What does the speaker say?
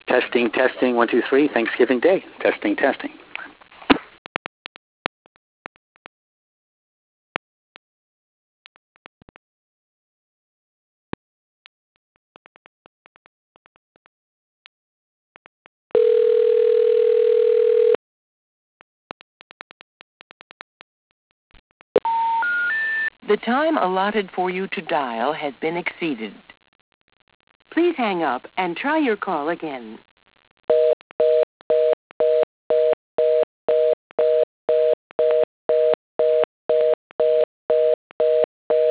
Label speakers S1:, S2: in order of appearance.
S1: Testing, testing, 1, 2, 3, Thanksgiving Day. Testing, testing.
S2: The time allotted for you to dial has been exceeded. Please hang up and try your call again.